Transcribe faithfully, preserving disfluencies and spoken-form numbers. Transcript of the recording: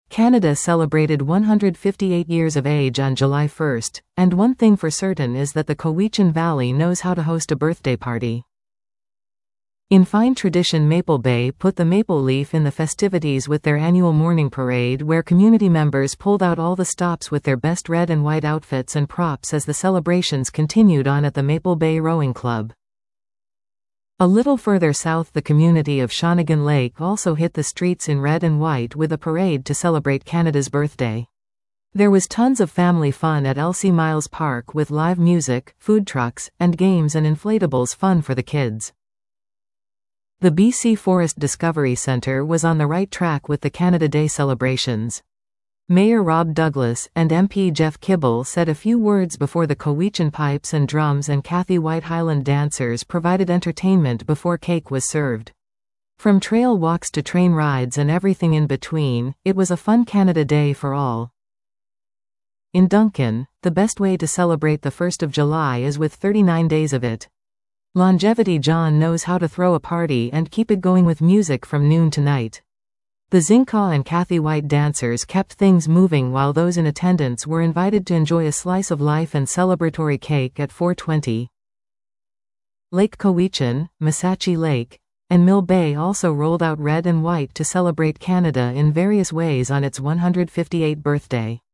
Canada celebrated one hundred fifty-eight years of age on July first, and one thing for certain is that the Cowichan Valley knows how to host a birthday party. In fine tradition, Maple Bay put the maple leaf in the festivities with their annual morning parade, where community members pulled out all the stops with their best red and white outfits and props as the celebrations continued on at the Maple Bay Rowing Club. A little further south, the community of Shawnigan Lake also hit the streets in red and white with a parade to celebrate Canada's birthday. There was tons of family fun at Elsie Miles Park with live music, food trucks, and games and inflatables, fun for the kids. The B C Forest Discovery Centre was on the right track with the Canada Day celebrations. Mayor Rob Douglas and M P Jeff Kibble said a few words before the Cowichan pipes and drums and Kathy White Highland dancers provided entertainment before cake was served. From trail walks to train rides and everything in between, it was a fun Canada Day for all. In Duncan, the best way to celebrate the first of July is with thirty-nine days of it. Longevity John knows how to throw a party and keep it going with music from noon to night. The Zinca and Kathy White dancers kept things moving while those in attendance were invited to enjoy a slice of life and celebratory cake at four twenty. Lake Cowichan, Massachi Lake, and Mill Bay also rolled out red and white to celebrate Canada in various ways on its one hundred fifty-eighth birthday.